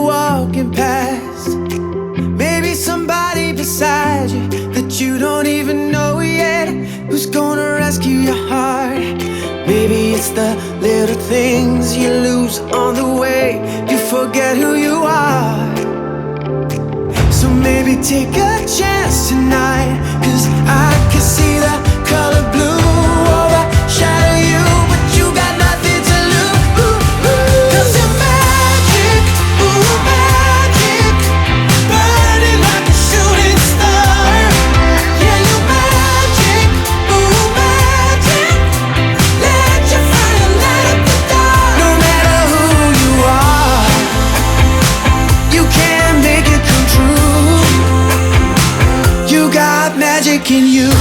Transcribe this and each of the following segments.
walking past. Maybe somebody beside you that you don't even know yet, who's gonna rescue your heart. Maybe it's the little things you lose on the way, you forget who you are. So maybe take a chance tonight, 'cause I can see the color blue overshadow you, but you got nothing to lose. 'Cause you're magic, ooh magic, burning like a shooting star. Yeah, you're magic, ooh magic, let your fire light up the dark. No matter who you are, you can make it come true. You got magic in you.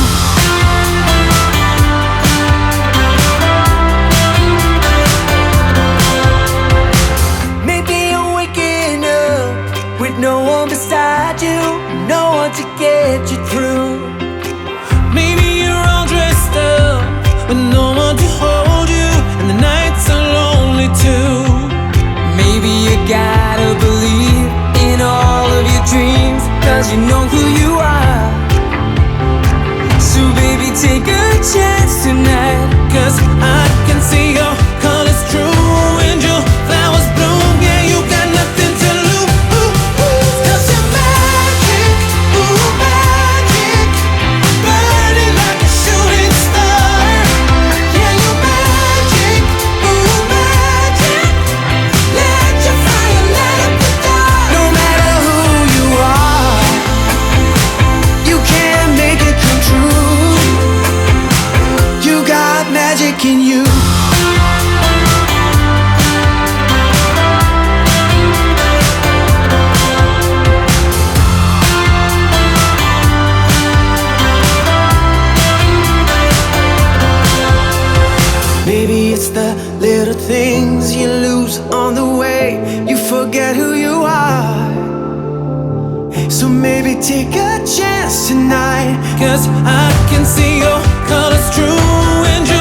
Maybe you're waking up with no one beside you, no one to get you through. Maybe you're all dressed up with no one to hold you, and the nights are lonely too. Maybe you gotta believe in all of your dreams, 'cause you know who you are. So baby, take a chance tonight, 'cause I can see your colors true and your flowers bloom. Yeah, you got nothing to lose. 'Cause you're magic, ooh magic, burning like a shooting star. Yeah, you're magic, ooh magic, let your fire light up the dark. No matter who you are, you can make it come true. You got magic in you. Maybe it's the little things you lose on the way, you forget who you are. So maybe take a chance tonight, 'cause I can see your colors true and